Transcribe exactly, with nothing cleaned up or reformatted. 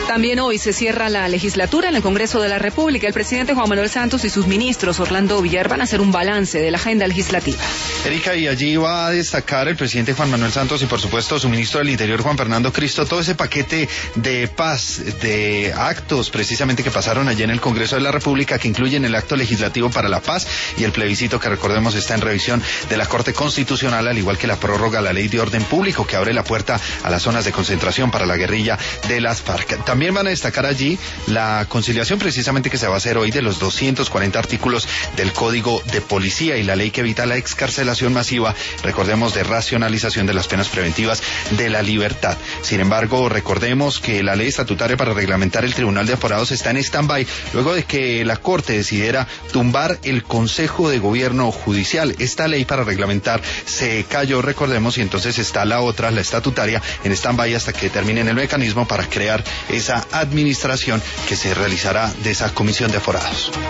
También hoy se cierra la legislatura en el Congreso de la República. El presidente Juan Manuel Santos y sus ministros Orlando Villar van a hacer un balance de la agenda legislativa. Erika, y allí va a destacar el presidente Juan Manuel Santos y por supuesto su ministro del Interior Juan Fernando Cristo todo ese paquete de paz, de actos precisamente que pasaron allí en el Congreso de la República, que incluyen el acto legislativo para la paz y el plebiscito que recordemos está en revisión de la Corte Constitucional, al igual que la prórroga a la Ley de Orden Público que abre la puerta a las zonas de concentración para la guerrilla de las FARC. También van a destacar allí la conciliación precisamente que se va a hacer hoy de los doscientos cuarenta artículos del Código de Policía y la ley que evita la excarcelación masiva, recordemos, de racionalización de las penas preventivas de la libertad. Sin embargo, recordemos que la ley estatutaria para reglamentar el Tribunal de Aforados está en stand-by luego de que la Corte decidiera tumbar el Consejo de Gobierno Judicial. Esta ley para reglamentar se cayó, recordemos, y entonces está la otra, la estatutaria, en stand-by hasta que terminen el mecanismo para crear esa administración que se realizará de esa comisión de aforados.